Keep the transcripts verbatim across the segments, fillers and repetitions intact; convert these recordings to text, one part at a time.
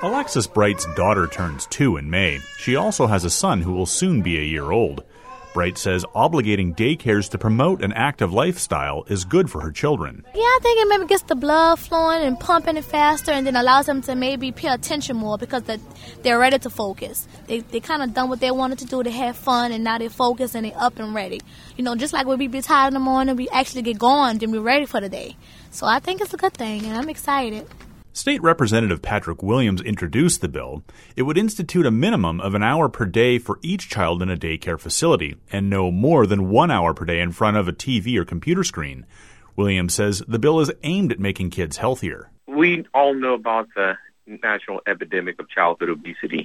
Alexis Bright's daughter turns two in May. She also has a son who will soon be a year old. Bright says obligating daycares to promote an active lifestyle is good for her children. Yeah, I think it maybe gets the blood flowing and pumping it faster, and then allows them to maybe pay attention more because they're, they're ready to focus. They they kind of done what they wanted to do. They had fun, and now they're focused and they're up and ready. You know, just like when we be tired in the morning, we actually get going, then we're ready for the day. So I think it's a good thing, and I'm excited. State Representative Patrick Williams introduced the bill. It would institute a minimum of an hour per day for each child in a daycare facility, and no more than one hour per day in front of a T V or computer screen. Williams says the bill is aimed at making kids healthier. We all know about the national epidemic of childhood obesity,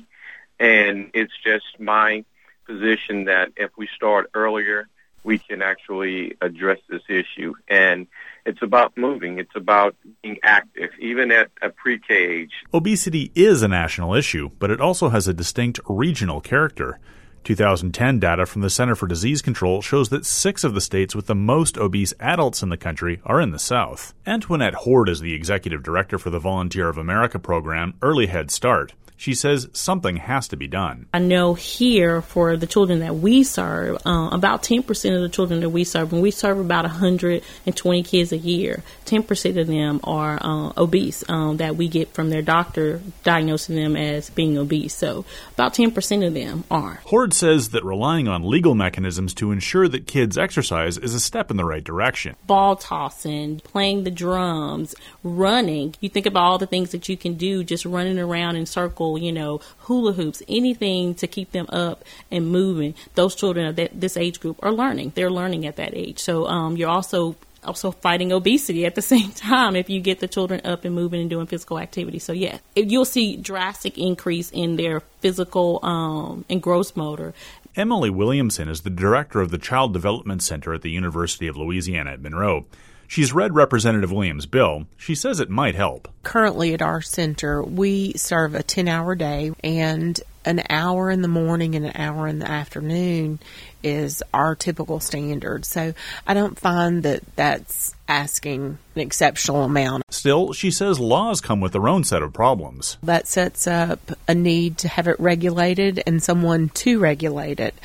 and it's just my position that if we start earlier, we can actually address this issue. And it's about moving. It's about being active, even at a pre-K age. Obesity is a national issue, but it also has a distinct regional character. two thousand ten data from the Center for Disease Control shows that six of the states with the most obese adults in the country are in the South. Antoinette Horde is the executive director for the Volunteer of America program, Early Head Start. She says something has to be done. I know here for the children that we serve, uh, about ten percent of the children that we serve, and we serve about one hundred twenty kids a year, ten percent of them are uh, obese um, that we get from their doctor diagnosing them as being obese. So about ten percent of them are. Horde says that relying on legal mechanisms to ensure that kids exercise is a step in the right direction. Ball tossing, playing the drums, running. You think about all the things that you can do just running around in circles, you know, hula hoops, anything to keep them up and moving. Those children of that, this age group are learning. They're learning at that age. So um, you're also also fighting obesity at the same time if you get the children up and moving and doing physical activity. So, yeah, you'll see drastic increase in their physical um, and gross motor. Emily Williamson is the director of the Child Development Center at the University of Louisiana at Monroe. She's read Representative Williams' bill. She says it might help. Currently at our center, we serve a ten-hour day, and an hour in the morning and an hour in the afternoon is our typical standard. So I don't find that that's asking an exceptional amount. Still, she says laws come with their own set of problems. That sets up a need to have it regulated and someone to regulate it.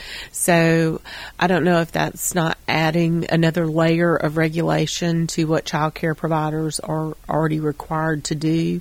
So I don't know if that's not adding another layer of regulation to what child care providers are already required to do.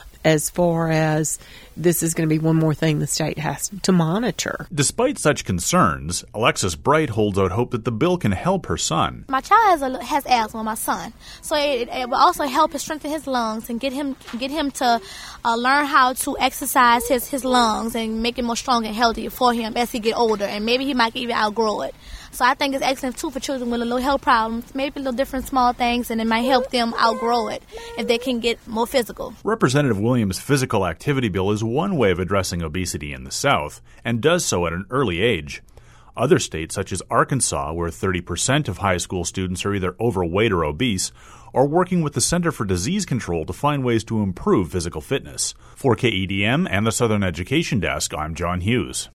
As far as this is going to be one more thing the state has to monitor. Despite such concerns, Alexis Bright holds out hope that the bill can help her son. My child has, a, has asthma, my son, so it, it will also help him strengthen his lungs and get him get him to uh, learn how to exercise his, his lungs and make it more strong and healthy for him as he get older, and maybe he might even outgrow it. So I think it's excellent, too, for children with a little health problems, maybe little different small things, and it might help them outgrow it if they can get more physical. Representative Williams' physical activity bill is one way of addressing obesity in the South, and does so at an early age. Other states, such as Arkansas, where thirty percent of high school students are either overweight or obese, are working with the Center for Disease Control to find ways to improve physical fitness. For K E D M and the Southern Education Desk, I'm John Hughes.